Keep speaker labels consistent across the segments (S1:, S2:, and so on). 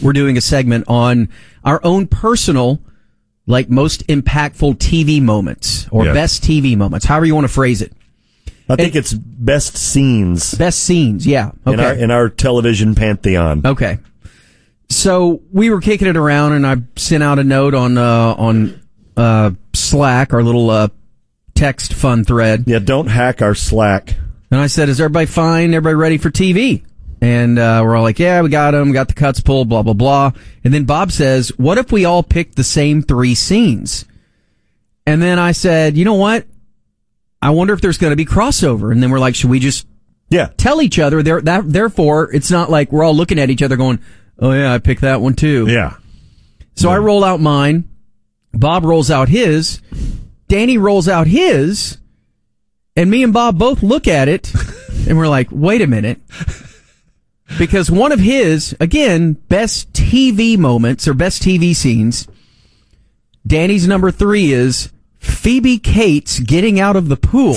S1: we're doing a segment on our own personal, like, most impactful TV moments or best TV moments, however you want to phrase it.
S2: I think it's best scenes.
S1: Best scenes, yeah. Okay.
S2: In our television pantheon.
S1: Okay. So we were kicking it around, and I sent out a note on Slack, our little text fun thread.
S2: Yeah, don't hack our Slack.
S1: And I said, is everybody fine? Everybody ready for TV? And we're all like, yeah, we got them, got the cuts pulled, blah, blah, blah. And then Bob says, what if we all picked the same 3 scenes? And then I said, you know what? I wonder if there's going to be crossover. And then we're like, should we just tell each other? Therefore, it's not like we're all looking at each other going, oh, yeah, I picked that one too.
S3: Yeah.
S1: So I roll out mine. Bob rolls out his. Danny rolls out his. And me and Bob both look at it. And we're like, wait a minute. Because one of his, again, best TV moments or best TV scenes, Danny's number 3 is Phoebe Cates getting out of the pool.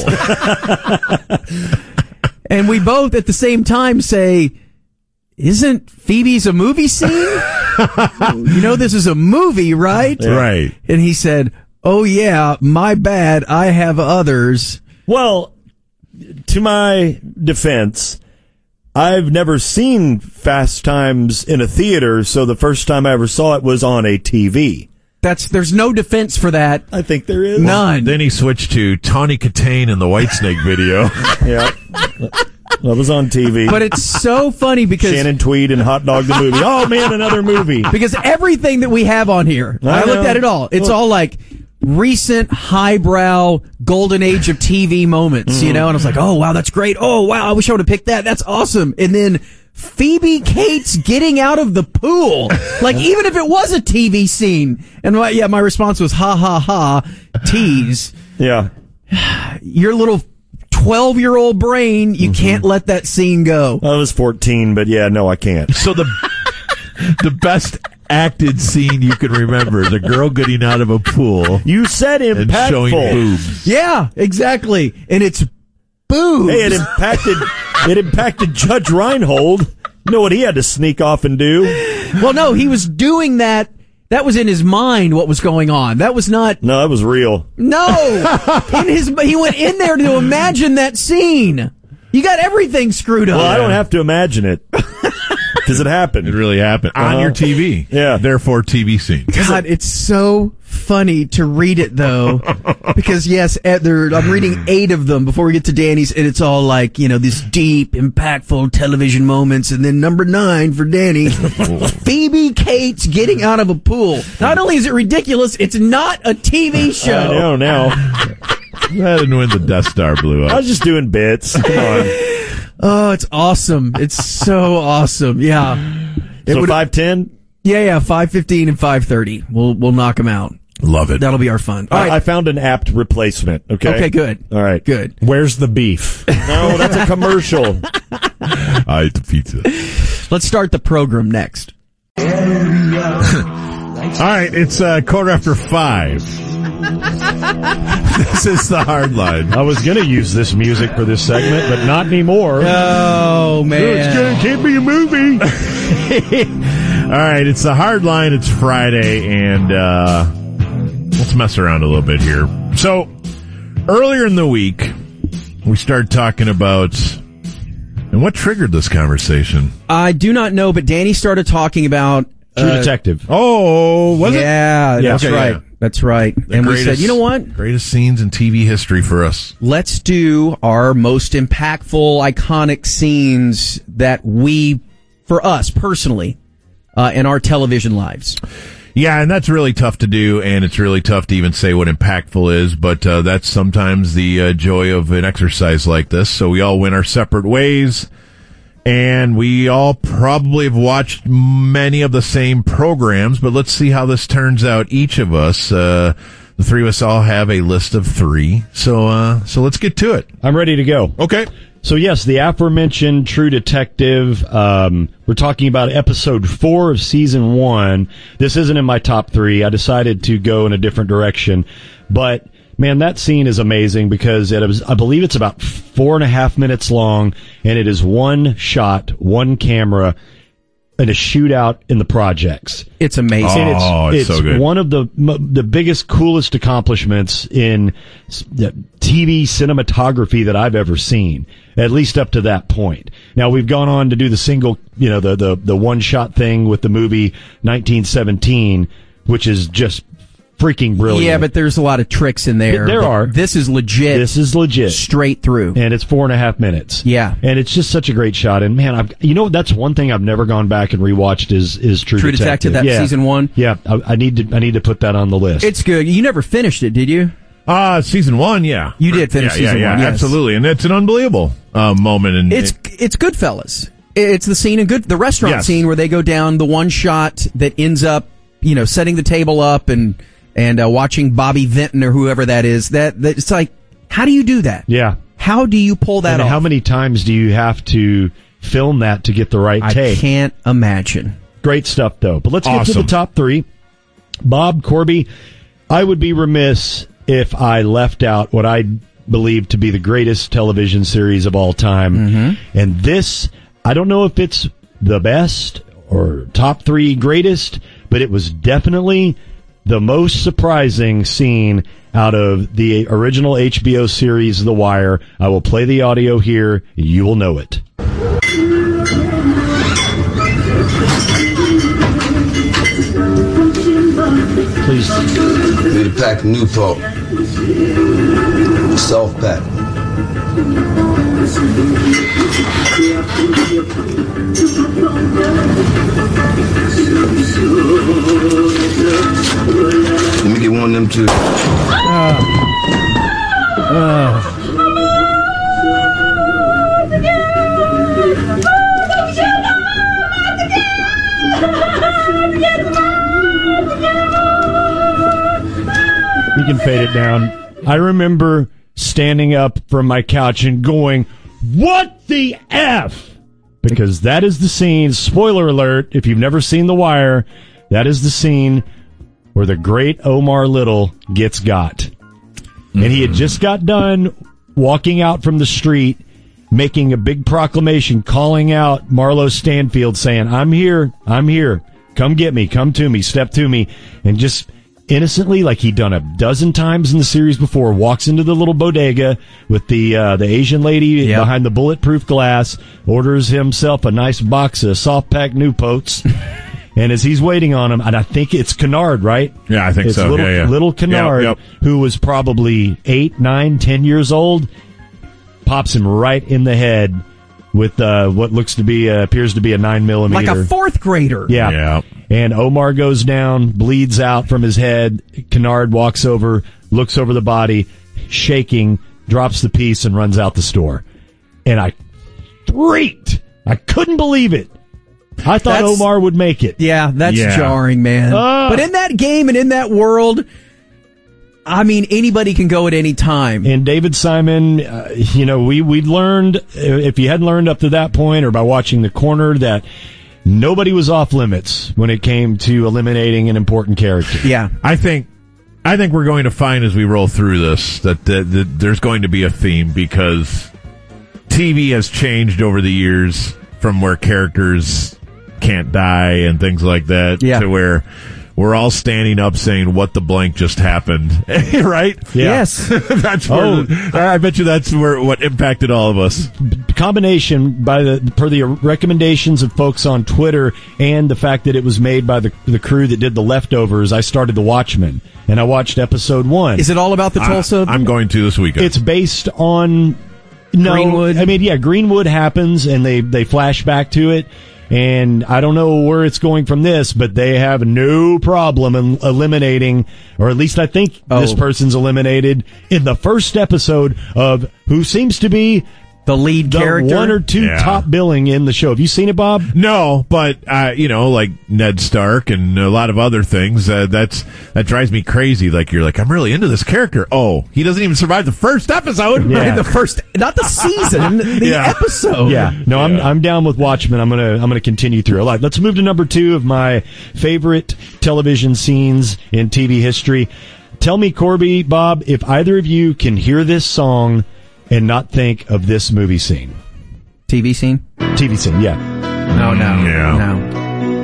S1: And we both at the same time say, isn't Phoebe's a movie scene? You know, this is a movie, right?
S3: Yeah. Right.
S1: And he said, oh yeah, my bad. I have others.
S2: Well, to my defense, I've never seen Fast Times in a theater, so the first time I ever saw it was on a TV.
S1: There's no defense for that.
S2: I think there is.
S1: None.
S3: Then he switched to Tawny Katane in the Whitesnake video.
S2: Yeah. That was on TV.
S1: But it's so funny because
S2: Shannon Tweed and Hot Dog the movie. Oh man, another movie.
S1: Because everything that we have on here, I looked at it all. It's all like recent highbrow golden age of TV moments, you know, and I was like, oh wow, that's great. Oh wow, I wish I would have picked that. That's awesome. And then Phoebe Cates getting out of the pool. Like, even if it was a TV scene. And my response was, ha ha ha, tease.
S2: Yeah.
S1: Your little 12-year-old brain, you can't let that scene go.
S2: I was 14, but yeah, no, I can't.
S3: So the best acted scene you can remember is a girl getting out of a pool.
S2: You said impactful.
S3: And showing boobs.
S1: Yeah, exactly. And it's boobs.
S2: Hey, it impacted Judge Reinhold. You know what he had to sneak off and do?
S1: Well, no, he was doing that. That was in his mind what was going on. That was not...
S2: No, that was real.
S1: No! He went in there to imagine that scene. You got everything screwed up.
S2: Well, I don't have to imagine it. Because it happened.
S3: It really happened. On your TV.
S2: Yeah.
S3: Therefore, TV scene.
S1: God, it's so funny to read it, though. Because, yes, I'm reading 8 of them before we get to Danny's, and it's all like, you know, these deep, impactful television moments. And then number 9 for Danny, Phoebe Cates getting out of a pool. Not only is it ridiculous, it's not a TV show.
S2: I know now.
S3: I didn't win the Death Star blew up.
S2: I was just doing bits. Come on.
S1: Oh, it's awesome. It's so awesome. Yeah.
S2: So 5:10?
S1: Yeah, 5:15 and 5:30. We'll knock them out.
S3: Love it.
S1: That'll be our fun. All right.
S2: I found an apt replacement, okay?
S1: Okay, good.
S2: All right.
S1: Good.
S4: Where's the beef?
S2: No, that's a commercial.
S3: I ate the pizza.
S1: Let's start the program next.
S3: All right, it's 5:15. This is the hard line.
S4: I was going to use this music for this segment, but not anymore.
S1: Oh, man.
S3: It can't be a movie. All right, it's the hard line. It's Friday, and let's mess around a little bit here. So, earlier in the week, we started talking about, and what triggered this conversation?
S1: I do not know, but Danny started talking about
S4: True Detective.
S3: Oh, was it?
S1: Yeah, that's
S3: okay,
S1: right.
S3: yeah.
S1: That's right. And we said, you know what?
S3: Greatest scenes in TV history for us.
S1: Let's do our most impactful, iconic scenes that for us personally, in our television lives.
S3: Yeah, and that's really tough to do, and it's really tough to even say what impactful is, but that's sometimes the joy of an exercise like this. So we all went our separate ways, and we all probably have watched many of the same programs, but let's see how this turns out. Each of us, the 3 of us all have a list of 3, so let's get to it.
S4: I'm ready to go.
S3: Okay.
S4: So yes, the aforementioned True Detective, we're talking about episode 4 of season 1. This isn't in my top 3. I decided to go in a different direction. But, man, that scene is amazing because I believe it's about 4.5 minutes long, and it is one shot, one camera. in a shootout in the projects.
S1: It's amazing.
S3: Oh, it's so good.
S4: One of the biggest, coolest accomplishments in TV cinematography that I've ever seen, at least up to that point. Now, we've gone on to do the single, the one-shot thing with the movie 1917, which is just freaking brilliant.
S1: Yeah, but there's a lot of tricks in there.
S4: There are.
S1: This is legit.
S4: This is legit.
S1: Straight through.
S4: And it's 4.5 minutes.
S1: Yeah.
S4: And it's just such a great shot. And man, that's one thing I've never gone back and rewatched is True Detective.
S1: That season 1.
S4: Yeah. I need to put that on the list.
S1: It's good. You never finished it, did you?
S3: Season 1, yeah.
S1: You did finish season 1. Yes.
S3: Absolutely. And it's an unbelievable moment. And
S1: it's Goodfellas. It's the scene in the restaurant scene where they go down the one shot that ends up, setting the table up and watching Bobby Vinton or whoever that is. That it's like, how do you do that?
S4: Yeah.
S1: How do you pull that off?
S4: How many times do you have to film that to get the right take?
S1: I can't imagine.
S4: Great stuff, though. But let's get to the top 3. Bob, Corby, I would be remiss if I left out what I believe to be the greatest television series of all time. Mm-hmm. And this, I don't know if it's the best or top 3 greatest, but it was definitely the most surprising scene out of the original HBO series The Wire. I will play the audio here. You will know it. Please.
S5: Ready to pack Newport. Soft pack. Let me get one of them too.
S4: You can fade it down. I remember standing up from my couch and going, "What the F?" Because that is the scene, spoiler alert, if you've never seen The Wire, that is the scene where the great Omar Little gets got. And he had just got done walking out from the street, making a big proclamation, calling out Marlo Stanfield, saying, I'm here, come get me, come to me, step to me, and just innocently, like he'd done a dozen times in the series before, walks into the little bodega with the Asian lady behind the bulletproof glass, orders himself a nice box of soft pack Newports, and as he's waiting on him, and I think it's Kennard, right?
S3: Yeah, I think
S4: it's
S3: so.
S4: Little Kennard, who was probably 8, 9, 10 years old, pops him right in the head with what appears to be a 9mm.
S1: Like a 4th grader.
S4: Yeah. And Omar goes down, bleeds out from his head. Kennard walks over, looks over the body, shaking, drops the piece, and runs out the store. And I freaked. I couldn't believe it. I thought Omar would make it.
S1: Yeah, that's jarring, man. But in that game and in that world, I mean, anybody can go at any time.
S4: And David Simon, we'd learned, if you hadn't learned up to that point or by watching The Corner, that nobody was off limits when it came to eliminating an important character.
S1: Yeah.
S3: I think we're going to find as we roll through this that there's going to be a theme, because TV has changed over the years from where characters can't die and things like that to where we're all standing up saying, what the blank just happened. Right?
S4: Yeah.
S1: Yes.
S3: That's where, I bet you that's what impacted all of us.
S4: Combination per the recommendations of folks on Twitter and the fact that it was made by the crew that did The Leftovers. I started The Watchmen and I watched episode 1.
S1: Is it all about the Tulsa?
S3: I'm going to this weekend.
S4: It's based on
S1: Greenwood.
S4: I mean, Greenwood happens and they flash back to it. And I don't know where it's going from this, but they have no problem in eliminating, or at least I think this person's eliminated in the first episode of who seems to be
S1: the lead character.
S4: 1 or 2 top billing in the show. Have you seen it, Bob?
S3: No, but like Ned Stark and a lot of other things, that drives me crazy. Like you're like, I'm really into this character. Oh, he doesn't even survive the first episode.
S1: Yeah. Right? The first, not the season, the episode.
S4: Yeah. No, I'm down with Watchmen. I'm gonna continue through. All right, let's move to number 2 of my favorite television scenes in TV history. Tell me, Corby, Bob, if either of you can hear this song and not think of this movie scene.
S1: TV scene?
S4: TV scene, yeah.
S1: No.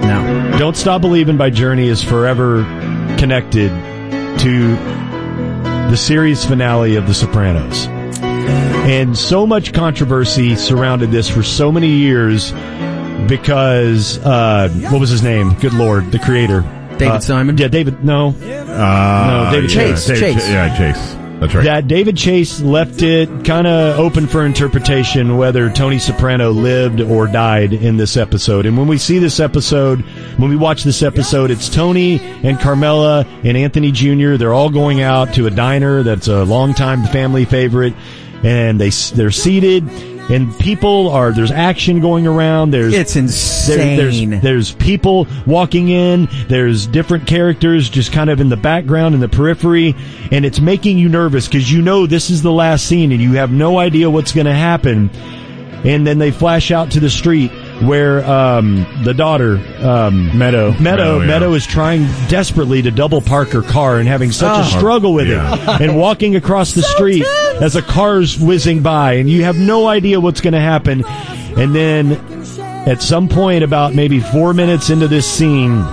S1: No.
S4: Don't Stop Believing by Journey is forever connected to the series finale of The Sopranos. And so much controversy surrounded this for so many years because, what was his name? Good Lord, the creator.
S1: David Simon?
S4: Yeah, David, no, David Chase.
S1: Chase.
S3: Yeah, Chase. That's right.
S4: That David Chase left it kind of open for interpretation whether Tony Soprano lived or died in this episode. And when we see this episode, when we watch this episode, it's Tony and Carmela and Anthony Jr. They're all going out to a diner that's a longtime family favorite, and they're seated. And there's action going around.
S1: It's insane.
S4: There's people walking in. There's different characters just kind of in the background, in the periphery. And it's making you nervous because you know this is the last scene and you have no idea what's going to happen. And then they flash out to the street where the daughter, Meadow is trying desperately to double park her car and having such a struggle with it. And walking across the street as a car's whizzing by, and you have no idea what's going to happen. And then at some point, about maybe 4 minutes into this scene,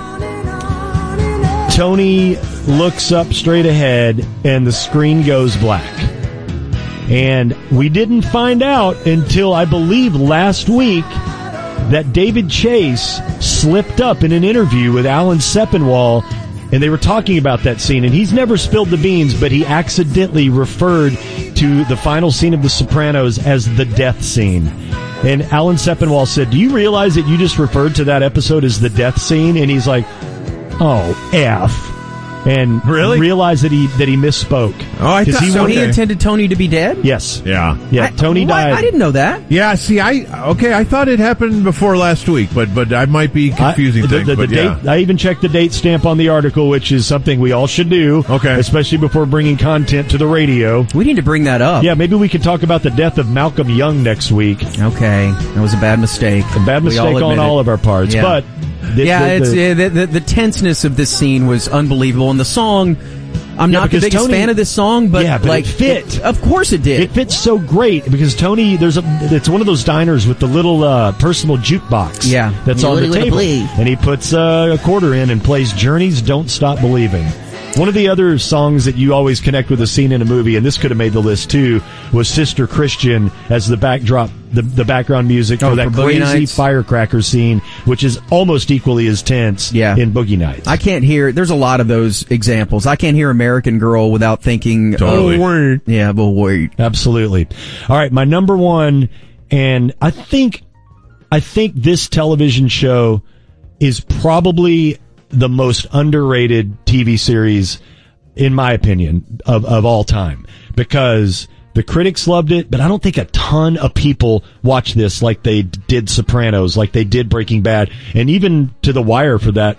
S4: Tony looks up straight ahead and the screen goes black. And we didn't find out until, I believe, last week that David Chase slipped up in an interview with Alan Sepinwall, and they were talking about that scene. And he's never spilled the beans, but he accidentally referred to the final scene of The Sopranos as the death scene. And Alan Sepinwall said, "Do you realize that you just referred to that episode as the death scene?" And he's like, "Oh, F." And
S3: really
S4: realized that he misspoke.
S3: Oh, I thought
S1: So he intended Tony to be dead?
S4: Yes.
S3: Yeah.
S4: Tony died.
S1: I didn't know that.
S3: Yeah. See, I thought it happened before last week, but I might be confusing things.
S4: The date. I even checked the date stamp on the article, which is something we all should do.
S3: Okay.
S4: Especially before bringing content to the radio.
S1: We need to bring that up.
S4: Yeah, maybe we could talk about the death of Malcolm Young next week.
S1: Okay, that was a bad mistake.
S4: A bad mistake on all of our parts,
S1: Yeah.
S4: but.
S1: The tenseness of this scene was unbelievable, and the song. I'm not the biggest fan of this song, but
S4: it fit.
S1: Of course it did.
S4: It fits so great because Tony, it's one of those diners with the little personal jukebox.
S1: Yeah.
S4: That's on the table, and he puts a quarter in and plays Journey's "Don't Stop Believing." One of the other songs that you always connect with a scene in a movie, and this could have made the list too, was Sister Christian as the backdrop, the background music for that crazy
S1: Nights.
S4: firecracker scene, which is almost equally as tense in Boogie Nights.
S1: I can't hear, there's a lot of those examples. I can't hear American Girl without thinking,
S3: Totally.
S1: oh, wait. Yeah, but wait.
S4: Absolutely. All right, my number one, and I think this television show is probably the most underrated TV series, in my opinion, of all time, because the critics loved it, but I don't think a ton of people watch this like they did Sopranos, like they did Breaking Bad, and even to The Wire for that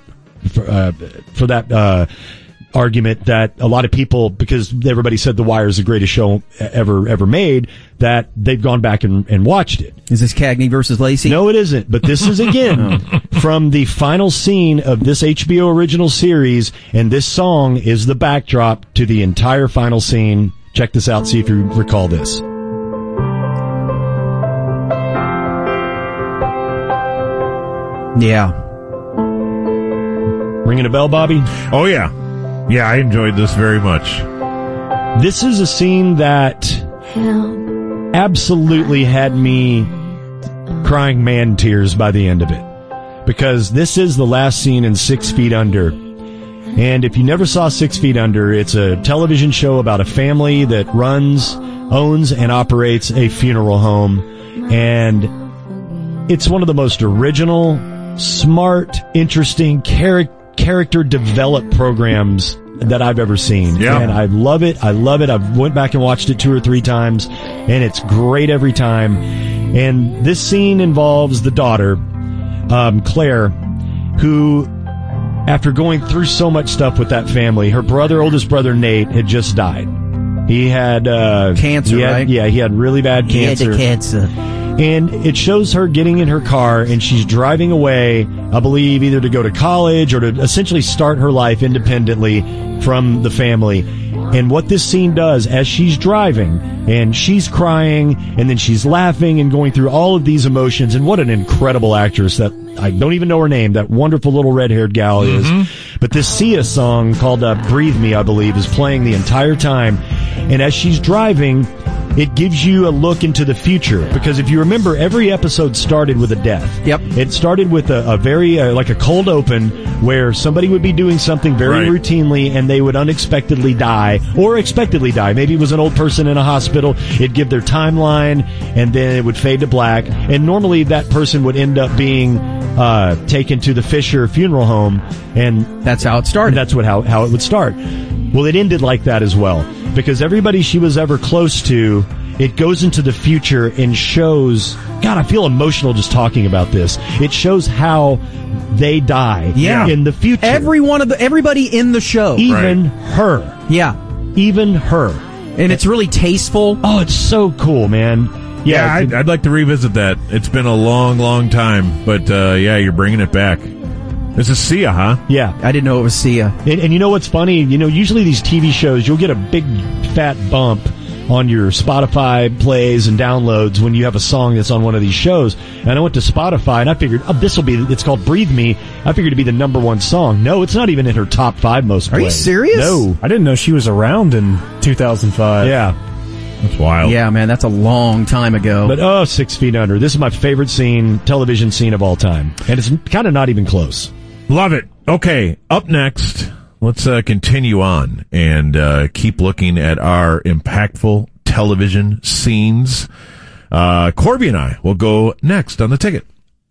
S4: argument that a lot of people, because everybody said The Wire is the greatest show ever made, that they've gone back and watched it.
S1: Is this Cagney versus Lacey?
S4: No, it isn't. But this is, again, from the final scene of this HBO original series, and this song is the backdrop to the entire final scene. Check this out, see if you recall this.
S1: Yeah.
S4: Ringing a bell, Bobby?
S3: Oh, yeah. Yeah, I enjoyed this very much.
S4: This is a scene that absolutely had me crying man tears by the end of it. Because this is the last scene in 6 Feet Under. And if you never saw 6 Feet Under, it's a television show about a family that owns, and operates a funeral home. And it's one of the most original, smart, interesting, character developed programs that I've ever seen.
S3: Yeah.
S4: And I love it. I went back and watched it 2 or 3 times, and it's great every time. And this scene involves the daughter, Claire, who, after going through so much stuff with that family, her oldest brother Nate had just died. He had
S1: cancer, right?
S4: Yeah, he had really bad cancer.
S1: He had the cancer.
S4: And it shows her getting in her car, and she's driving away, I believe, either to go to college or to essentially start her life independently from the family. And what this scene does as she's driving and she's crying and then she's laughing and going through all of these emotions, and what an incredible actress that I don't even know her name, that wonderful little red-haired gal is. But this Sia song called Breathe Me, I believe, is playing the entire time. And as she's driving, it gives you a look into the future. Because if you remember, every episode started with a death.
S1: Yep.
S4: It started with a very, like a cold open where somebody would be doing something very routinely and they would unexpectedly die, or expectedly die. Maybe it was an old person in a hospital. It'd give their timeline and then it would fade to black. And normally that person would end up being taken to the Fisher funeral home, and
S1: that's how it started.
S4: That's how it would start. Well, it ended like that as well, because everybody she was ever close to, it goes into the future and shows. God, I feel emotional just talking about this. It shows how they die in the future.
S1: Everybody in the show,
S4: even her, even her,
S1: and it's really tasteful.
S4: Oh, it's so cool, man.
S3: Yeah, I'd like to revisit that. It's been a long, long time, but you're bringing it back. This is Sia, huh?
S4: Yeah.
S1: I didn't know it was Sia.
S4: And you know what's funny? You know, usually these TV shows, you'll get a big fat bump on your Spotify plays and downloads when you have a song that's on one of these shows. And I went to Spotify and I figured, it's called Breathe Me. I figured it'd be the number one song. No, it's not even in her top 5 most played.
S1: Are you serious?
S4: No.
S6: I didn't know she was around in 2005.
S4: Yeah.
S3: That's wild.
S1: Yeah, man, that's a long time ago.
S4: But 6 Feet Under. This is my favorite television scene of all time. And it's kind of not even close.
S3: Love it. Okay, up next, let's continue on and keep looking at our impactful television scenes. Corby and I will go next on The Ticket.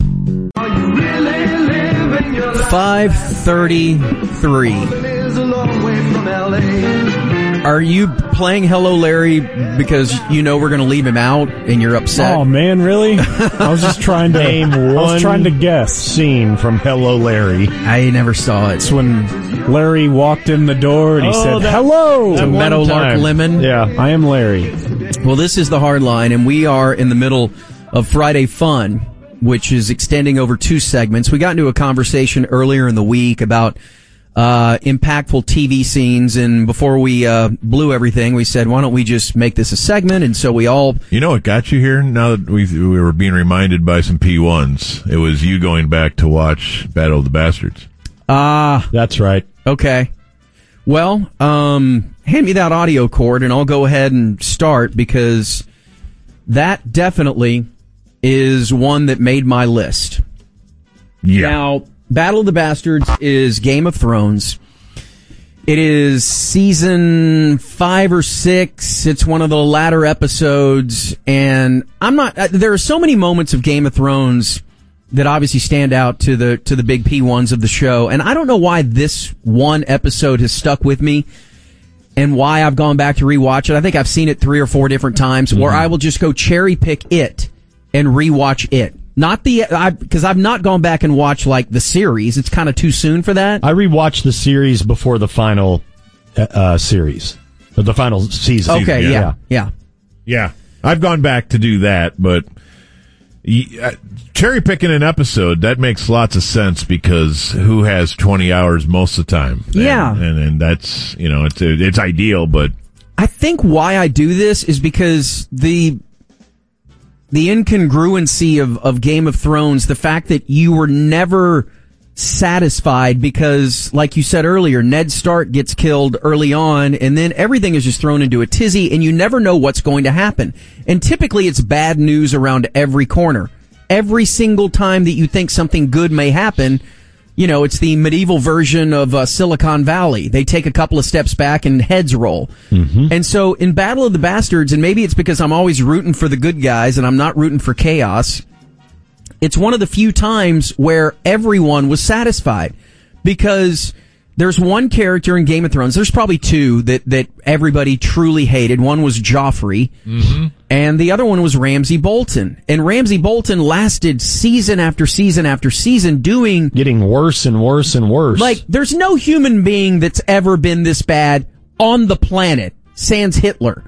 S1: 5:33. Are you playing Hello Larry because you know we're going to leave him out and you're upset?
S6: Oh man, really? I was just trying to guess
S4: scene from Hello Larry.
S1: I never saw it.
S6: It's when Larry walked in the door and he said, "Hello
S1: to Meadowlark Lemon."
S6: Yeah, I am Larry.
S1: Well, this is the Hard Line, and we are in the middle of Friday Fun, which is extending over 2 segments. We got into a conversation earlier in the week about impactful TV scenes, and before we blew everything, we said, why don't we just make this a segment? And so we all...
S3: You know what got you here? Now that we were being reminded by some P1s, it was you going back to watch Battle of the Bastards.
S4: That's right.
S1: Okay. Well, hand me that audio cord, and I'll go ahead and start, because that definitely is one that made my list.
S3: Yeah.
S1: Now, Battle of the Bastards is Game of Thrones. It is season 5 or 6. It's one of the latter episodes, and there are so many moments of Game of Thrones that obviously stand out to the big P1s of the show, and I don't know why this one episode has stuck with me and why I've gone back to rewatch it. I think I've seen it 3 or 4 different times, or I will just go cherry pick it and rewatch it. Not because I've not gone back and watched like the series. It's kind of too soon for that.
S4: I rewatched the series before the final series, the final season.
S1: Okay, yeah.
S3: I've gone back to do that, but cherry picking an episode, that makes lots of sense, because who has 20 hours most of the time?
S1: Yeah,
S3: and that's it's ideal, but
S1: I think why I do this is because the incongruency of Game of Thrones, the fact that you were never satisfied because, like you said earlier, Ned Stark gets killed early on, and then everything is just thrown into a tizzy, and you never know what's going to happen. And typically it's bad news around every corner. Every single time that you think something good may happen, it's the medieval version of Silicon Valley. They take a couple of steps back and heads roll. Mm-hmm. And so in Battle of the Bastards, and maybe it's because I'm always rooting for the good guys and I'm not rooting for chaos, it's one of the few times where everyone was satisfied. Because there's one character in Game of Thrones, there's probably 2 that everybody truly hated. One was Joffrey, and the other one was Ramsay Bolton. And Ramsay Bolton lasted season after season after season
S4: getting worse and worse and worse.
S1: Like, there's no human being that's ever been this bad on the planet, sans Hitler.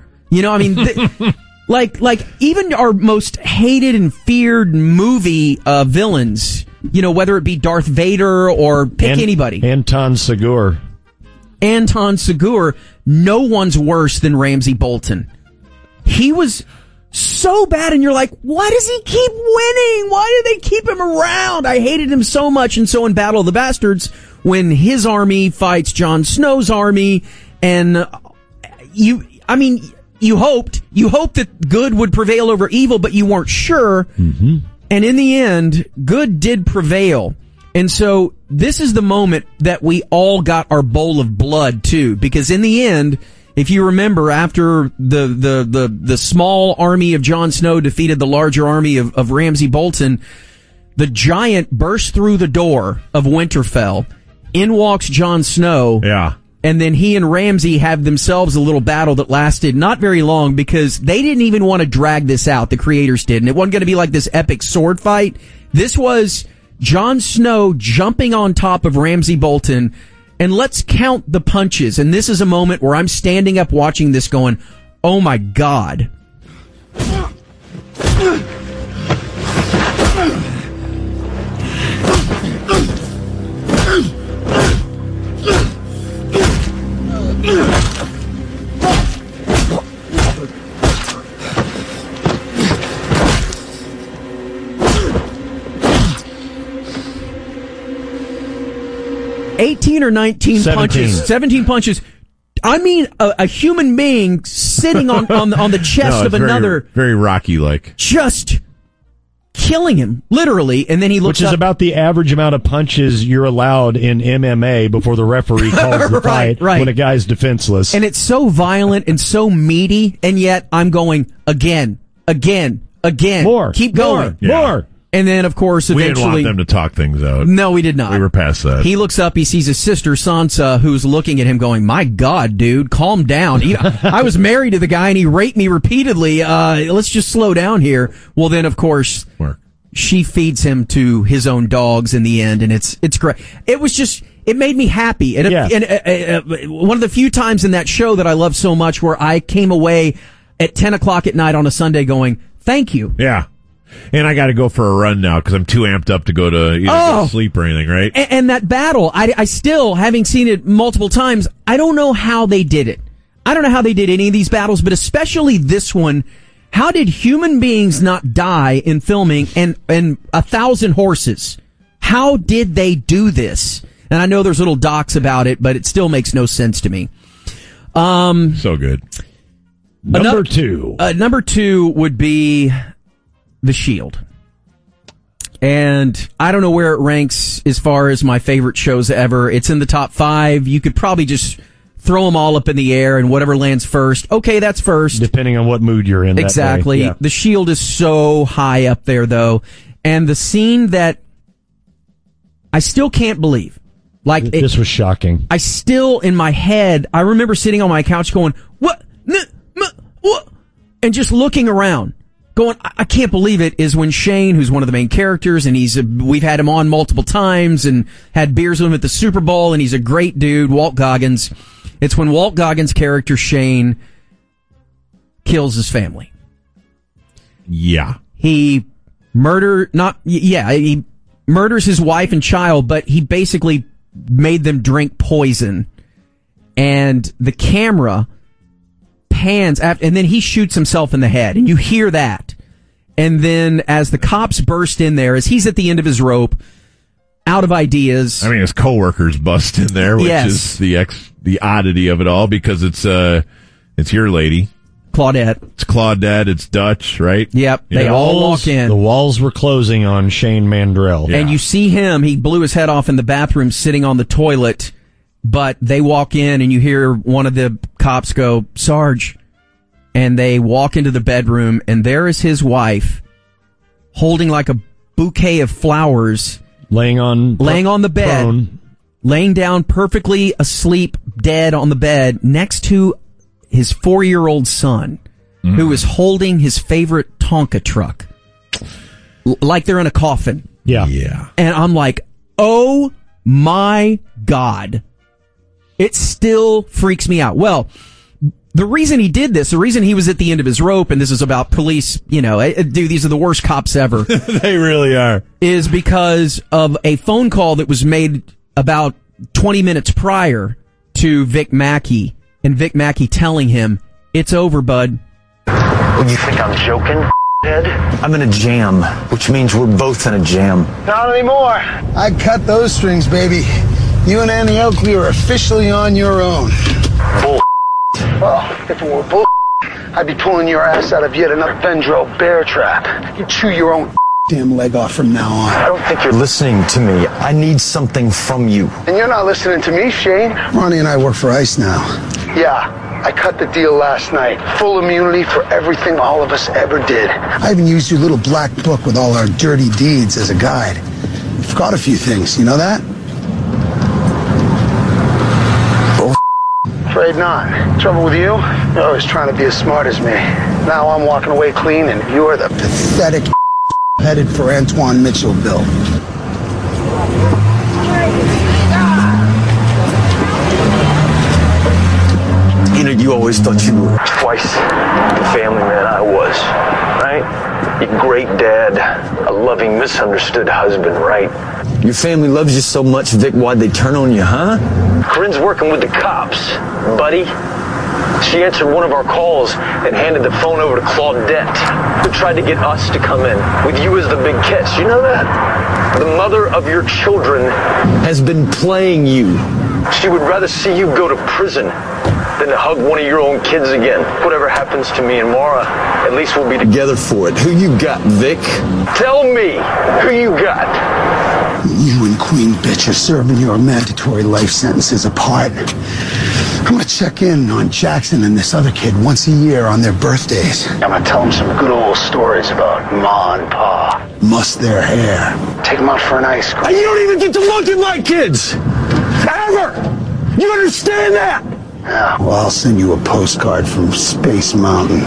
S1: Like even our most hated and feared movie villains, whether it be Darth Vader or pick anybody.
S4: Anton Segura,
S1: no one's worse than Ramsey Bolton. He was so bad, and you're like, why does he keep winning? Why do they keep him around? I hated him so much. And so in Battle of the Bastards, when his army fights Jon Snow's army, and you hoped that good would prevail over evil, but you weren't sure. Mm-hmm. And in the end, good did prevail. And so this is the moment that we all got our bowl of blood too, because in the end, if you remember, after the small army of Jon Snow defeated the larger army of Ramsay Bolton, the giant burst through the door of Winterfell. In walks Jon Snow.
S3: Yeah.
S1: And then he and Ramsay have themselves a little battle that lasted not very long, because they didn't even want to drag this out. The creators did. And it wasn't going to be like this epic sword fight. This was Jon Snow jumping on top of Ramsay Bolton. And let's count the punches. And this is a moment where I'm standing up watching this going, oh my God. Or 19
S4: 17.
S1: punches, 17 punches. I mean, a human being sitting on the chest of another,
S3: very Rocky-like,
S1: just killing him, literally. And then he looks
S4: which is
S1: up,
S4: about the average amount of punches you're allowed in MMA before the referee calls the fight when a guy's defenseless.
S1: And it's so violent and so meaty, and yet I'm going again,
S4: more,
S1: keep going,
S4: more.
S1: And then, of course,
S3: we
S1: eventually...
S3: didn't want them to talk things out.
S1: No, we did not.
S3: We were past that.
S1: He looks up, he sees his sister, Sansa, who's looking at him going, my God, dude, calm down. I was married to the guy, and he raped me repeatedly. Let's just slow down here. Well, then, of course, she feeds him to his own dogs in the end, and it's great. It was just... It made me happy. And one of the few times in that show that I love so much where I came away at 10 o'clock at night on a Sunday going, thank you.
S3: Yeah. And I got to go for a run now because I'm too amped up to go to sleep or anything, right?
S1: And that battle, I still, having seen it multiple times, I don't know how they did it. I don't know how they did any of these battles, but especially this one. How did human beings not die in filming and 1,000 horses? How did they do this? And I know there's little docs about it, but it still makes no sense to me.
S3: So good.
S4: Number two.
S1: Number two would be The Shield. And I don't know where it ranks as far as my favorite shows ever. It's in the top 5. You could probably just throw them all up in the air and whatever lands first. Okay, that's first.
S4: Depending on what mood you're in.
S1: Exactly.
S4: Yeah.
S1: The Shield is so high up there, though. And the scene that I still can't believe. Like
S4: this was shocking.
S1: I still, in my head, I remember sitting on my couch going, what? And just looking around. Going, I can't believe it, is when Shane, who's one of the main characters, and we've had him on multiple times and had beers with him at the Super Bowl, and he's a great dude, Walt Goggins. It's when Walt Goggins' character, Shane, kills his family.
S3: Yeah.
S1: He murders his wife and child, but he basically made them drink poison. And the camera pans after, and then he shoots himself in the head, and you hear that. And then as the cops burst in there, as he's at the end of his rope, out of ideas.
S3: I mean, his coworkers bust in there, which is the oddity of it all, because it's your lady.
S1: Claudette.
S3: It's Claudette, it's Dutch, right?
S1: Yep. They all walk in.
S4: The walls were closing on Shane Mandrell.
S1: Yeah. And you see him, he blew his head off in the bathroom sitting on the toilet, but they walk in and you hear one of the cops go, Sarge. And they walk into the bedroom and there is his wife holding like a bouquet of flowers.
S4: Laying on
S1: the bed. Prone. Laying down perfectly asleep, dead on the bed next to his 4-year-old son, who is holding his favorite Tonka truck. Like they're in a coffin.
S4: Yeah.
S1: And I'm like, oh my God. It still freaks me out. Well, the reason he did this, the reason he was at the end of his rope, and this is about police, dude, these are the worst cops ever.
S3: They really are.
S1: Is because of a phone call that was made about 20 minutes prior to Vic Mackey and Vic Mackey telling him, "It's over, bud."
S7: Well, you think I'm joking, Ed? I'm in a jam, which means we're both in a jam.
S8: Not anymore. I cut those strings, baby. You and Annie Oakley are officially on your own.
S7: Bull.
S8: Well, if it were bull, I'd be pulling your ass out of yet another Vendro bear trap. You chew your own damn leg off from now on.
S7: I don't think you're listening to me. I need something from you.
S8: And you're not listening to me, Shane. Ronnie and I work for ICE now. Yeah, I cut the deal last night. Full immunity for everything all of us ever did. I even used your little black book with all our dirty deeds as a guide. You forgot a few things, you know that?
S7: Bull.
S8: Afraid not. Trouble with you? You're always trying to be as smart as me. Now I'm walking away clean and you're the pathetic headed for Antoine Mitchellville.
S7: You know, you always thought you were twice the family man I was, right? Your great dad, a loving, misunderstood husband, right? Your family loves you so much, Vic, why'd they turn on you, huh? Corinne's working with the cops, buddy. She answered one of our calls and handed the phone over to Claudette, who tried to get us to come in, with you as the big catch. You know that? The mother of your children has been playing you. She would rather see you go to prison than to hug one of your own kids again. Whatever happens to me and Mara, at least we'll be together for it. Who you got, Vic? Tell me who you got.
S8: You and Queen Bitch are serving your mandatory life sentences apart. I'm gonna check in on Jackson and this other kid once a year on their birthdays. I'm gonna tell them some good old stories about Ma and Pa. Muss their hair. Take them out for an ice cream.
S7: You don't even get to look at my kids! Ever! You understand that?
S8: Yeah, well, I'll send you a postcard from Space Mountain.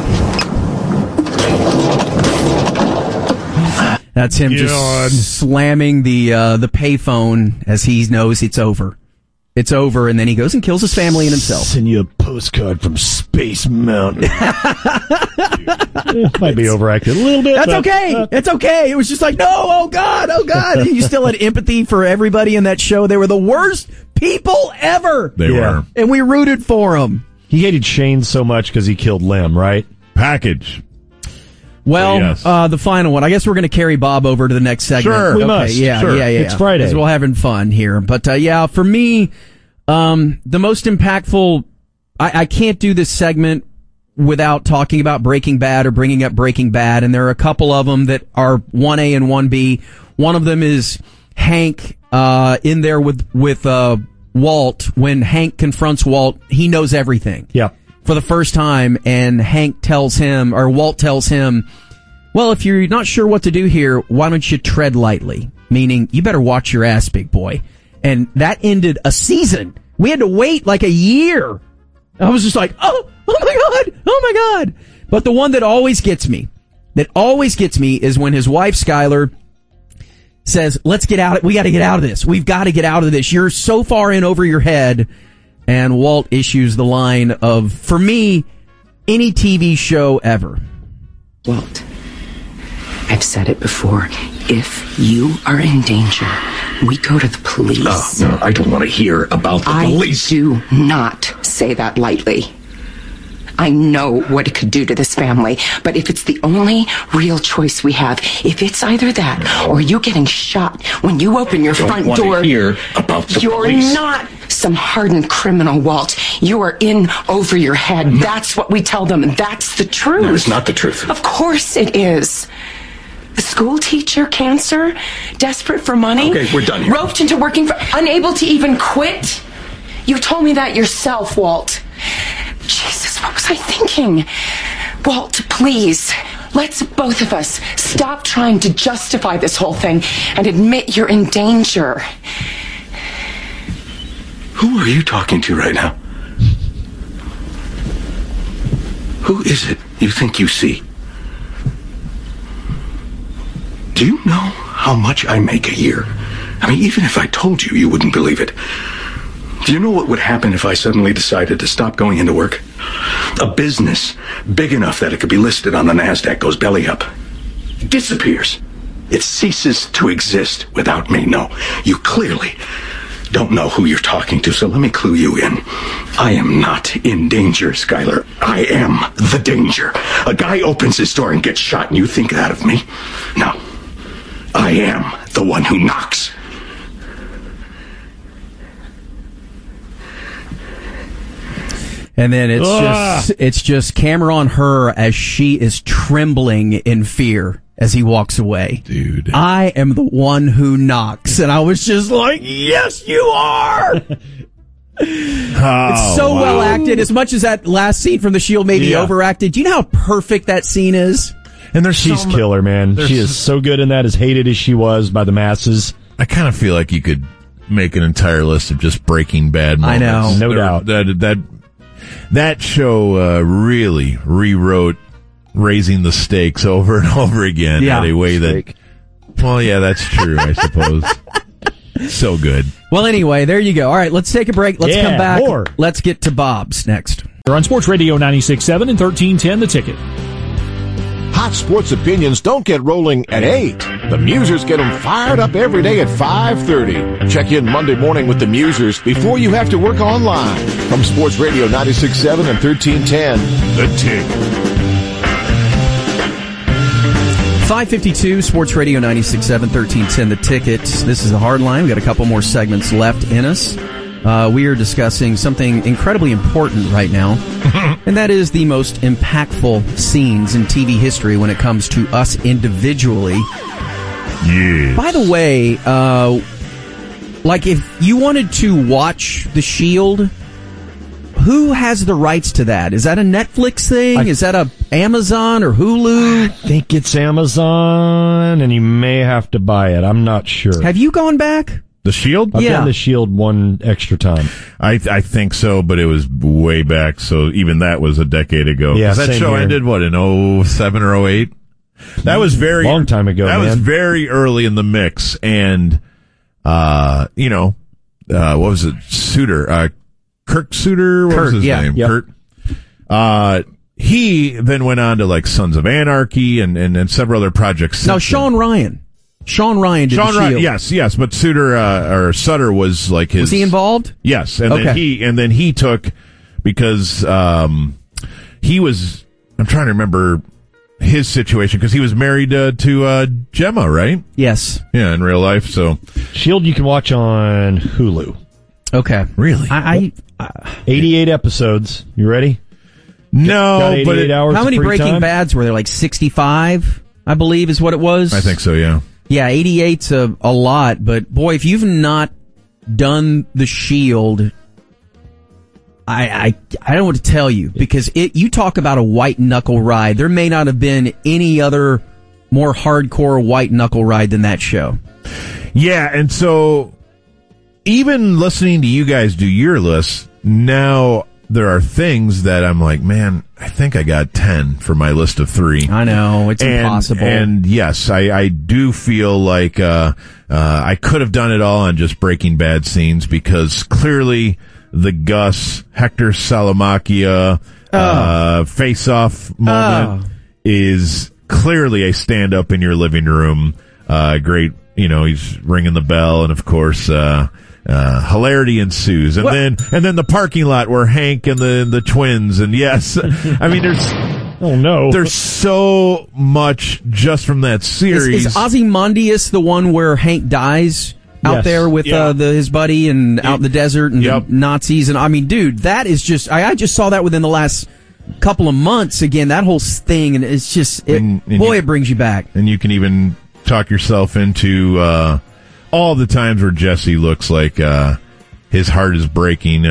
S1: That's him just slamming the payphone as he knows it's over. It's over, and then he goes and kills his family and himself.
S2: Send you a postcard from Space Mountain.
S4: Might be overacted a little bit.
S1: That's okay. It's okay. It was just like, no, oh God. And you still had empathy for everybody in that show. They were the worst people ever.
S3: They were.
S1: And we rooted for them.
S4: He hated Shane so much because he killed Lem, right?
S3: Package.
S1: Well,
S3: yes.
S1: The final one. I guess we're going to carry Bob over to the next segment.
S3: Sure.
S4: We must.
S1: Yeah,
S4: Sure.
S1: yeah.
S4: It's Friday.
S1: 'Cause we're having fun here. But, yeah, for me, the most impactful, I can't do this segment without talking about Breaking Bad or bringing up Breaking Bad. And there are a couple of them that are 1A and 1B. One of them is Hank, in there with Walt. When Hank confronts Walt, he knows everything.
S4: Yeah.
S1: For the first time, and Walt tells him, well, if you're not sure what to do here, why don't you tread lightly? Meaning, you better watch your ass, big boy. And that ended a season. We had to wait like a year. I was just like, oh my God. But the one that always gets me is when his wife, Skylar, says, let's get out. We got to get out of this. We've got to get out of this. You're so far in over your head. And Walt issues the line of, for me, any TV show ever.
S9: Walt, I've said it before. If you are in danger, we go to the police.
S10: No, I don't want to hear about the police.
S9: I do not say that lightly. I know what it could do to this family, but if it's the only real choice we have, if it's either that or you getting shot when you open your front door,
S10: hear about the
S9: you're
S10: police.
S9: not some hardened criminal, Walt. You are in over your head. No. That's what we tell them, and that's the truth.
S10: No, it's not the truth.
S9: Of course it is. The school teacher, cancer, desperate for money.
S10: Okay, we're done here.
S9: Roped into working for, unable to even quit. You told me that yourself, Walt. Jesus, what was I thinking? Walt, please, let's both of us stop trying to justify this whole thing and admit you're in danger.
S10: Who are you talking to right now? Who is it you think you see? Do you know how much I make a year? I mean, even if I told you, you wouldn't believe it. Do you know what would happen if I suddenly decided to stop going into work? A business big enough that it could be listed on the NASDAQ goes belly up. It disappears. It ceases to exist without me. No, you clearly don't know who you're talking to, so let me clue you in. I am not in danger, Skylar. I am the danger. A guy opens his door and gets shot, and you think that of me? No. I am the one who knocks.
S1: And then it's just camera on her as she is trembling in fear as he walks away.
S3: Dude.
S1: I am the one who knocks. And I was just like, yes, you are! It's so well acted. As much as that last scene from The Shield may be overacted, do you know how perfect that scene is?
S4: And she's killer, man. She is so good in that, as hated as she was by the masses.
S3: I kind of feel like you could make an entire list of just Breaking Bad moments.
S1: I know.
S4: No doubt.
S3: That show really rewrote raising the stakes over and over again in a way that... Well, yeah, that's true, I suppose. So good.
S1: Well, anyway, there you go. All right, let's take a break. Let's come back. More. Let's get to Bob's next.
S11: You're on Sports Radio 96.7 and 1310 The Ticket.
S12: Hot sports opinions don't get rolling at 8. The Musers get them fired up every day at 5:30. Check in Monday morning with the Musers before you have to work online. From Sports Radio 96.7 and 1310, The Ticket.
S1: 5:52, Sports Radio 96.7, 1310, The Ticket. This is the Hard Line. We've got a couple more segments left in us. We are discussing something incredibly important right now, and that is the most impactful scenes in TV history when it comes to us individually.
S3: Yes.
S1: By the way, like if you wanted to watch The Shield, who has the rights to that? Is that a Netflix thing? Is that a Amazon or Hulu?
S4: I think it's Amazon, and you may have to buy it. I'm not sure.
S1: Have you gone back?
S3: The Shield?
S4: I've done The Shield one extra time.
S3: I think so, but it was way back, so even that was a decade ago.
S4: Yeah,
S3: that show ended, in 07 or 08? That was very...
S4: Long time ago,
S3: That was very early in the mix, and, what was it? Kirk Suter? What was his name?
S1: Yep.
S3: Kurt. He then went on to, like, Sons of Anarchy and several other projects.
S1: No, Sean Ryan. Sean Ryan did The Shield.
S3: Yes, but Sutter was like his...
S1: Was he involved?
S3: Yes, and then he took, because he was... I'm trying to remember his situation, because he was married to Gemma, right?
S1: Yes.
S3: Yeah, in real life, so...
S4: Shield you can watch on Hulu.
S1: Okay.
S3: Really?
S4: 88 episodes. You ready?
S3: No, but...
S4: hours
S1: how many Breaking
S4: time?
S1: Bads were there? Like 65, I believe, is what it was?
S3: I think so, yeah.
S1: Yeah, 88's a lot, but boy, if you've not done The Shield, I don't know what to tell you, because you talk about a white knuckle ride. There may not have been any other more hardcore white knuckle ride than that show.
S3: Yeah, and so even listening to you guys do your lists, now there are things that I'm like, man, I think I got 10 for my list of 3.
S1: I know, it's impossible.
S3: And yes, I do feel like I could have done it all on just Breaking Bad scenes, because clearly the Gus, Hector Salamanca face-off moment is clearly a stand-up in your living room. Great, he's ringing the bell, and of course... hilarity ensues, and then the parking lot where Hank and the twins, and yes, I mean there's so much just from that series.
S1: Is Ozymandias the one where Hank dies out there with his buddy and out in the desert and the Nazis? And I mean, dude, that is just I just saw that within the last couple of months. Again, that whole thing, and it's just it brings you back.
S3: And you can even talk yourself into all the times where Jesse looks like his heart is breaking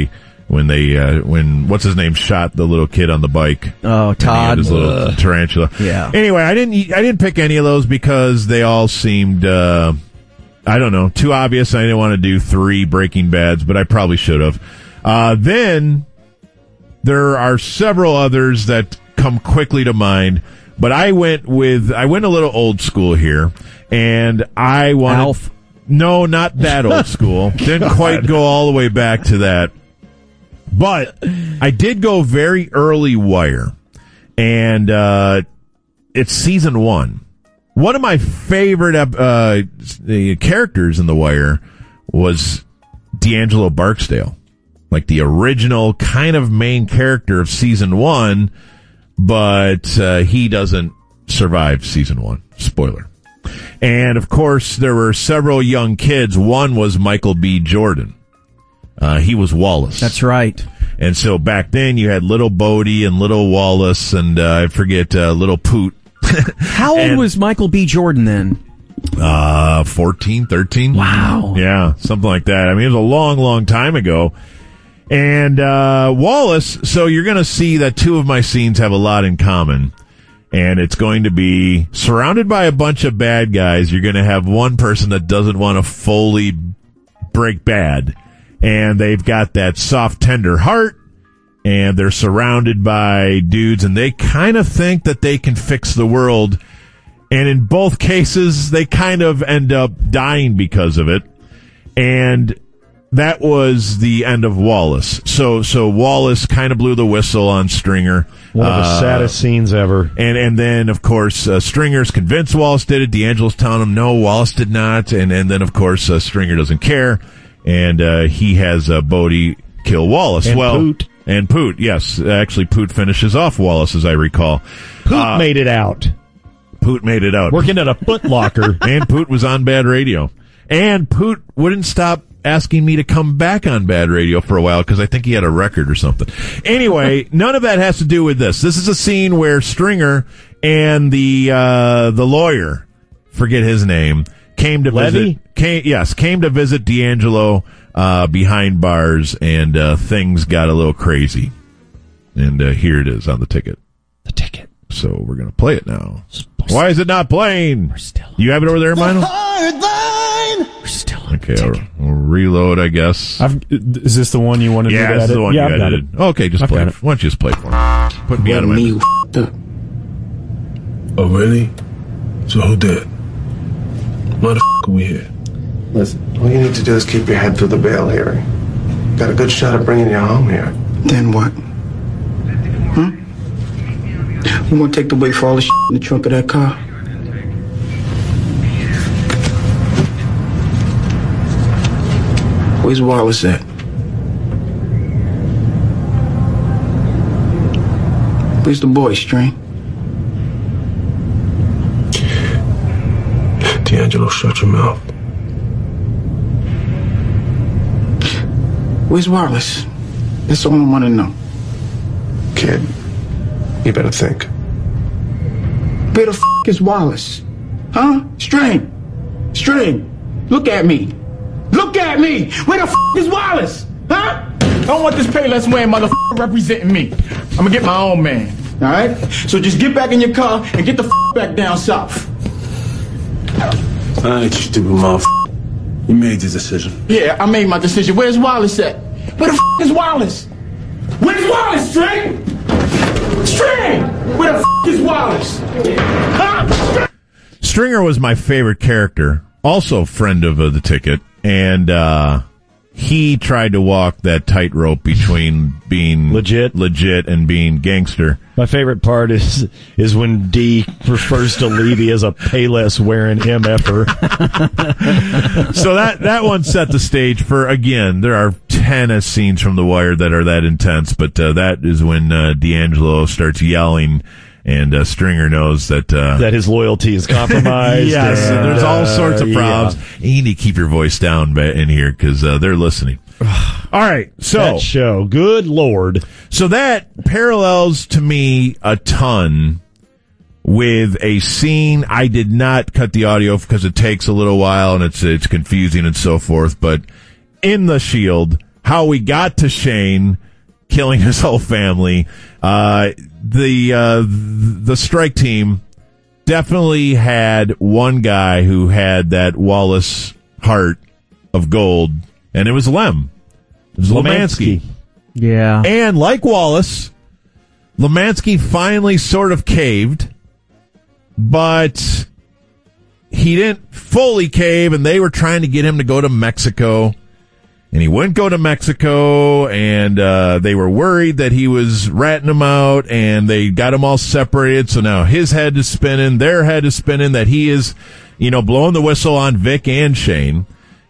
S3: when what's his name shot the little kid on the bike.
S1: Oh, Todd,
S3: his little tarantula.
S1: Yeah.
S3: Anyway, I didn't pick any of those because they all seemed I don't know, too obvious. I didn't want to do 3 Breaking Bads, but I probably should have. Then there are several others that come quickly to mind. But I went a little old school here, and I wanted...
S1: Alf?
S3: No, not that old school. Didn't quite go all the way back to that. But I did go very early Wire, and it's season 1. One of my favorite characters in The Wire was D'Angelo Barksdale, like the original kind of main character of season 1, but he doesn't survive season 1. Spoiler. And, of course, there were several young kids. One was Michael B. Jordan. He was Wallace.
S1: That's right.
S3: And so back then you had little Bodie and little Wallace and I forget little Poot.
S1: How old was Michael B. Jordan then?
S3: 14, 13.
S1: Wow.
S3: Yeah, something like that. I mean, it was a long, long time ago. And Wallace, so you're going to see that two of my scenes have a lot in common. And it's going to be surrounded by a bunch of bad guys. You're going to have one person that doesn't want to fully break bad. And they've got that soft, tender heart. And they're surrounded by dudes. And they kind of think that they can fix the world. And in both cases, they kind of end up dying because of it. And that was the end of Wallace. So Wallace kind of blew the whistle on Stringer.
S4: One of the saddest scenes ever.
S3: And then, of course, Stringer's convinced Wallace did it. D'Angelo's telling him, no, Wallace did not. And then, of course, Stringer doesn't care. And he has Bodie kill Wallace.
S4: And Poot.
S3: And Poot, yes. Actually, Poot finishes off Wallace, as I recall.
S4: Poot made it out.
S3: Poot made it out.
S4: Working at a Foot Locker.
S3: And Poot was on Bad Radio. And Poot wouldn't stop asking me to come back on Bad Radio for a while because I think he had a record or something. Anyway, none of that has to do with this. This is a scene where Stringer and the lawyer, forget his name, came to
S4: Levy?
S3: came to visit D'Angelo behind bars, and things got a little crazy. And here it is on the ticket.
S4: The ticket.
S3: So we're going to play it now. Why is it not playing?
S1: We're still on.
S3: You have it over there, Mino?
S1: We're still on.
S3: Okay, I'll reload, I guess.
S6: Is this the one you wanted me to edit?
S3: Yeah, this is the one you
S6: I've got
S3: edited. Okay, just play it. Why don't you just play it for me? Put me out of my...
S13: Oh, really? So who did? Why the f*** are we here?
S5: Listen, all you need to do is keep your head through the bail hearing. Got a good shot at bringing you home here.
S8: Then what? We gonna take the weight for all the shit in the trunk of that car? Where's Wallace at? Where's the boy, String?
S13: D'Angelo, shut your mouth.
S8: Where's Wallace? That's all I want to know.
S5: Kid, you better think.
S8: Where the f*** is Wallace? Huh? String! String! Look at me! Look at me! Where the f*** is Wallace? Huh?
S14: I don't want this Payless wearing motherfucker representing me. I'm gonna get my own man.
S8: Alright? So just get back in your car and get the f*** back down south.
S13: Alright, you stupid motherfucker. You made your decision.
S14: Yeah, I made my decision. Where's Wallace at? Where the f*** is Wallace? Where's Wallace, String? String! Where the f*** is Wallace? Huh?
S3: Stringer was my favorite character, also friend of the ticket, and he tried to walk that tightrope between being legit and being gangster.
S4: My favorite part is when D refers to Levy as a Payless wearing MFer.
S3: So that one set the stage for, again, there are 10 scenes from The Wire that are that intense, but that is when D'Angelo starts yelling, and Stringer knows that
S4: his loyalty is compromised.
S3: Yes, and there's all sorts of problems. Yeah. You need to keep your voice down in here because they're listening. All right, so
S4: that show, good Lord.
S3: So that parallels to me a ton with a scene. I did not cut the audio because it takes a little while and it's confusing and so forth. But in The Shield, how we got to Shane killing his whole family. The strike team definitely had one guy who had that Wallace heart of gold, and it was Lem. It was Lemansky.
S1: Yeah.
S3: And like Wallace, Lemansky finally sort of caved, but he didn't fully cave, and they were trying to get him to go to Mexico. And he wouldn't go to Mexico, and they were worried that he was ratting them out, and they got him all separated. So now his head is spinning, their head is spinning, that he is, blowing the whistle on Vic and Shane.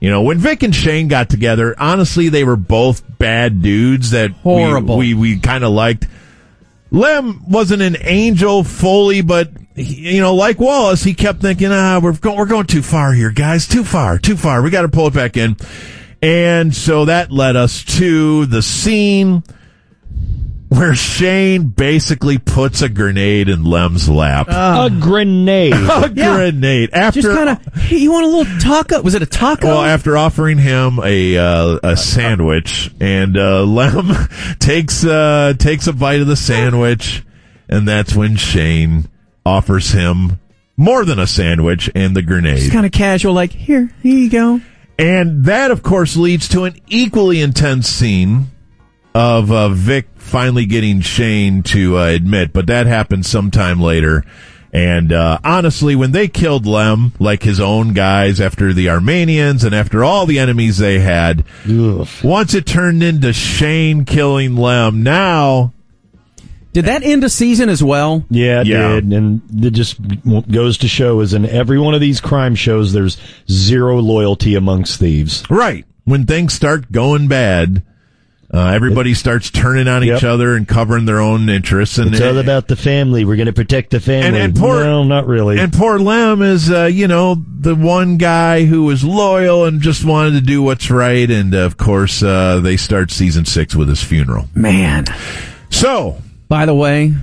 S3: when Vic and Shane got together, honestly, they were both bad dudes that
S1: horrible.
S3: We kind of liked. Lem wasn't an angel fully, but like Wallace, he kept thinking, we're going too far here, guys, too far. We got to pull it back in. And so that led us to the scene where Shane basically puts a grenade in Lem's lap.
S4: A grenade.
S3: A grenade. After,
S1: just kind of, hey, you want a little taco? Was it a taco?
S3: Well, after offering him a sandwich, and Lem takes a bite of the sandwich, and that's when Shane offers him more than a sandwich and the grenade.
S1: Just kind of casual, like, here you go.
S3: And that, of course, leads to an equally intense scene of Vic finally getting Shane to admit, but that happened sometime later. And honestly, when they killed Lem, like his own guys, after the Armenians and after all the enemies they had, once it turned into Shane killing Lem, now...
S1: Did that end a season as well?
S4: Yeah, it did. And it just goes to show, as in every one of these crime shows, there's zero loyalty amongst thieves.
S3: Right. When things start going bad... everybody starts turning on each other and covering their own interests. And
S4: it's all about the family. We're going to protect the family. No, not really.
S3: And poor Lem is, the one guy who was loyal and just wanted to do what's right. And, of course, they start season 6 with his funeral.
S1: Man.
S3: So.
S1: By the way,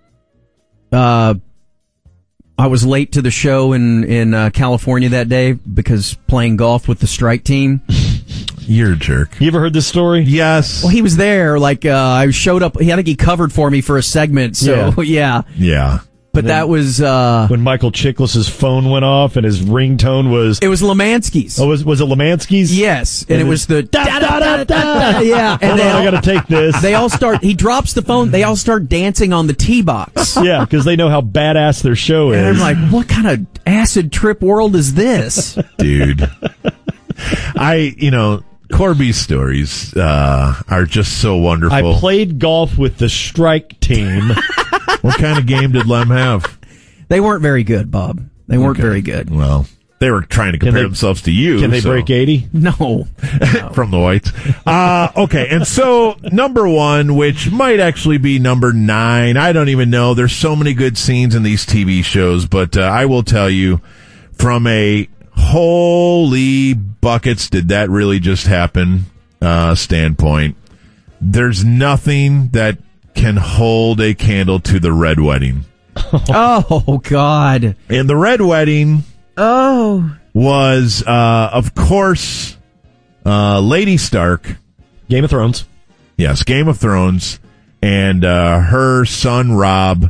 S1: I was late to the show in California that day because playing golf with the strike team.
S3: You're a jerk.
S4: You ever heard this story?
S3: Yes.
S1: Well, he was there. Like, I showed up. I think he covered for me for a segment. So, yeah. But that was...
S4: when Michael Chiklis's phone went off and his ringtone was...
S1: It was Lemansky's.
S4: Oh, was it Lemansky's?
S1: Yes. And it was the... Yeah.
S4: And I got to take this.
S1: They all start... He drops the phone. They all start dancing on the tee box.
S4: Yeah, because they know how badass their show is.
S1: And I'm like, what kind of acid trip world is this?
S3: Dude. Corby's stories are just so wonderful.
S4: I played golf with the strike team.
S3: What kind of game did Lem have?
S1: They weren't very good, Bob. They weren't very good.
S3: Well, they were trying to compare themselves to you.
S4: Can they break 80?
S1: No.
S3: From the whites. Okay, and so number 1, which might actually be number 9, I don't even know. There's so many good scenes in these TV shows, but I will tell you, from a holy buckets, did that really just happen standpoint, there's nothing that can hold a candle to the Red Wedding.
S1: Oh, God.
S3: And the Red Wedding was, of course, Lady Stark.
S4: Game of Thrones.
S3: Yes, Game of Thrones. And her son, Rob,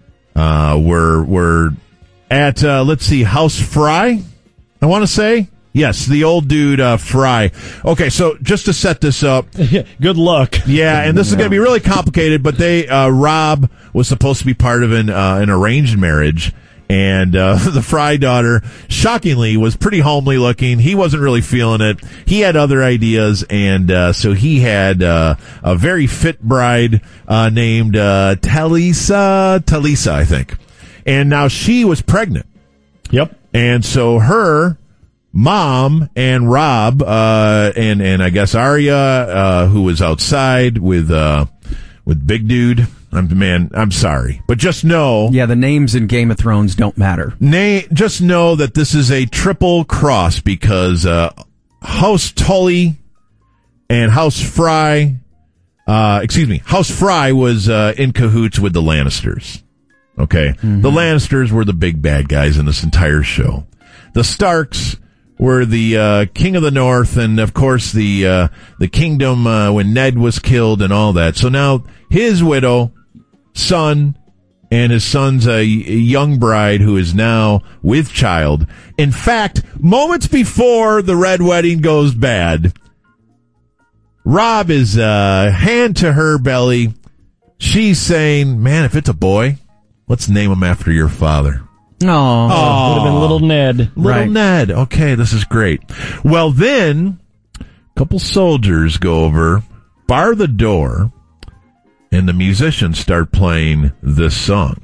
S3: were at, let's see, House Fry, I want to say. Yes, the old dude, Fry. Okay, so just to set this up.
S4: Good luck.
S3: Yeah, and this is going to be really complicated, but Rob was supposed to be part of an arranged marriage, and the Fry daughter, shockingly, was pretty homely looking. He wasn't really feeling it. He had other ideas, and so he had a very fit bride named Talisa, I think. And now she was pregnant.
S4: Yep.
S3: And so her mom and Rob, and I guess Arya, who was outside with Big Dude. I'm sorry, but just know.
S1: Yeah, the names in Game of Thrones don't matter.
S3: Just know that this is a triple cross because House Tully and House Fry, House Fry was in cahoots with the Lannisters. Okay, The Lannisters were the big bad guys in this entire show. The Starks were the King of the North, and of course the kingdom when Ned was killed and all that. So now his widow, son, and his son's a young bride who is now with child. In fact, moments before the Red Wedding goes bad, Rob is hand to her belly. She's saying, "Man, if it's a boy, let's name him after your father."
S1: Oh,
S4: would have been Little Ned.
S3: Little Ned. Okay, this is great. Well, then, a couple soldiers go over, bar the door, and the musicians start playing this song.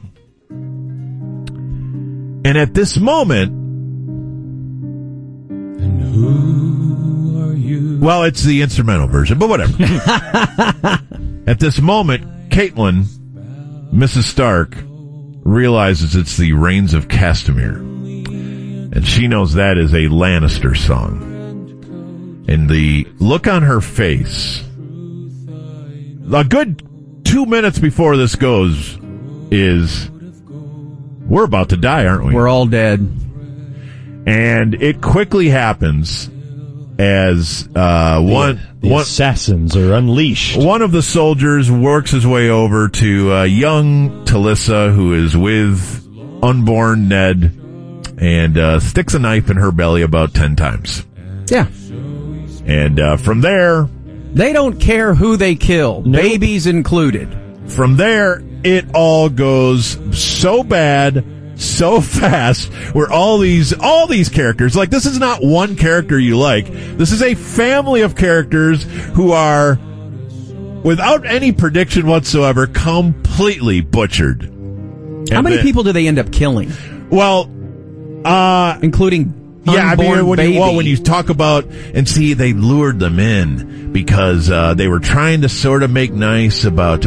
S3: And at this moment...
S13: And who
S3: Well, it's the instrumental version, but whatever. At this moment, Caitlin, Mrs. Stark, realizes it's the Rains of Castamere. And she knows that is a Lannister song. And the look on her face, a good 2 minutes before this goes, is, we're about to die, aren't we?
S1: We're all dead.
S3: And it quickly happens as the
S4: assassins are unleashed.
S3: One of the soldiers works his way over to young Talissa, who is with unborn Ned, and sticks a knife in her belly about 10 times.
S1: Yeah.
S3: And from there...
S1: They don't care who they kill, babies included.
S3: From there, it all goes so bad, so fast, where all these characters, like, this is not one character you like. This is a family of characters who are, without any prediction whatsoever, completely butchered.
S1: How many people do they end up killing?
S3: Well,
S1: including
S3: when you talk about, and see, they lured them in because they were trying to sort of make nice about,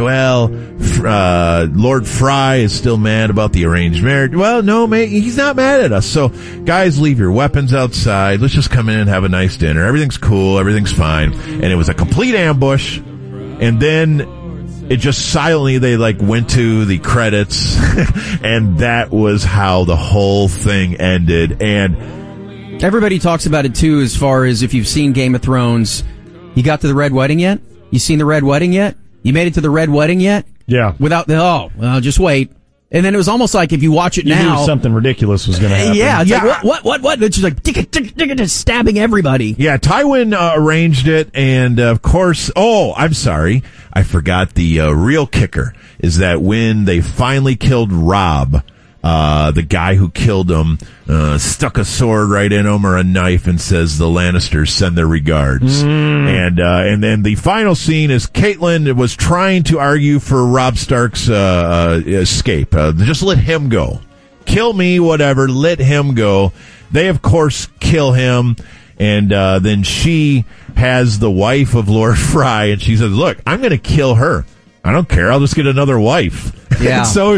S3: Lord Fry is still mad about the arranged marriage. Well, no, mate, he's not mad at us. So, guys, leave your weapons outside. Let's just come in and have a nice dinner. Everything's cool. Everything's fine. And it was a complete ambush. And then it just silently, they went to the credits and that was how the whole thing ended. And
S1: everybody talks about it too, as far as if you've seen Game of Thrones. You got to the Red Wedding yet? You seen the Red Wedding yet? You made it to the Red Wedding yet?
S4: Yeah.
S1: Without just wait. And then it was almost like if you watch it now,
S4: knew something ridiculous was going to happen.
S1: Yeah, it's like, what? It's just like, stabbing everybody.
S3: Yeah, Tywin arranged it, and of course, I'm sorry, I forgot the real kicker, is that when they finally killed Robb, the guy who killed him stuck a sword right in him or a knife and says the Lannisters send their regards. And then the final scene is Caitlin was trying to argue for Robb Stark's escape. Just let him go. Kill me, whatever. Let him go. They, of course, kill him. And then she has the wife of Lord Fry, and she says, look, I'm going to kill her. I don't care. I'll just get another wife.
S1: Yeah.
S3: So,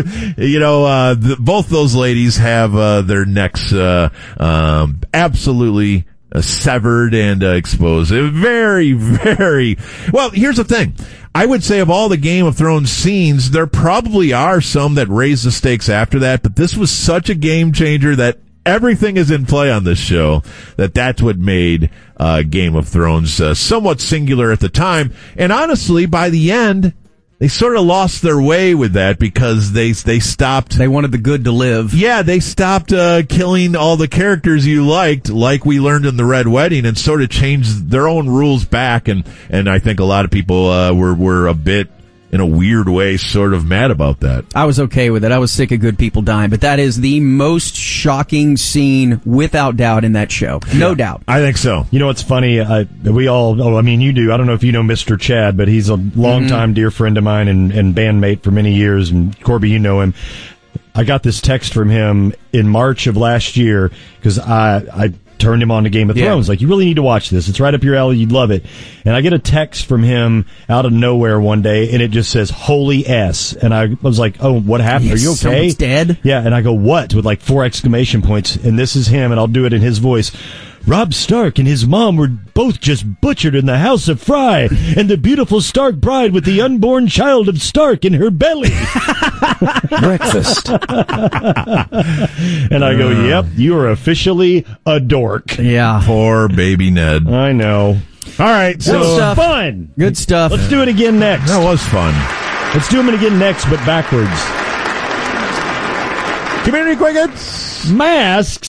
S3: both those ladies have their necks absolutely severed and exposed. Very, very... Well, here's the thing. I would say of all the Game of Thrones scenes, there probably are some that raise the stakes after that, but this was such a game changer that everything is in play on this show, that's what made Game of Thrones somewhat singular at the time. And honestly, by the end, they sort of lost their way with that because they stopped.
S1: They wanted the good to live.
S3: Yeah, they stopped killing all the characters you liked, like we learned in the Red Wedding, and sort of changed their own rules back. And I think a lot of people were a bit, in a weird way, sort of mad about that.
S1: I was okay with it. I was sick of good people dying, but that is the most shocking scene, without doubt, in that show. No doubt.
S3: I think so.
S4: You know what's funny? You do. I don't know if you know Mr. Chad, but he's a longtime dear friend of mine and bandmate for many years, and Corby, you know him. I got this text from him in March of last year, because I turned him on to Game of Thrones. Like, you really need to watch this. It's right up your alley. You'd love it. And I get a text from him out of nowhere one day, and it just says, "Holy S." And I was like, oh, what happened? Are you okay?
S1: Someone's dead?
S4: Yeah. And I go, what? With like 4 exclamation points. And this is him, and I'll do it in his voice. Robb Stark and his mom were both just butchered in the House of Fry, and the beautiful Stark bride with the unborn child of Stark in her belly.
S15: Breakfast.
S4: And I go, yep, you are officially a dork.
S1: Yeah.
S3: Poor baby Ned.
S4: I know.
S3: All right, so
S1: Good stuff.
S4: Fun.
S1: Good stuff.
S4: Let's do it again next.
S3: That was fun.
S4: Let's do them again next, but backwards.
S3: Community crickets.
S4: Masks.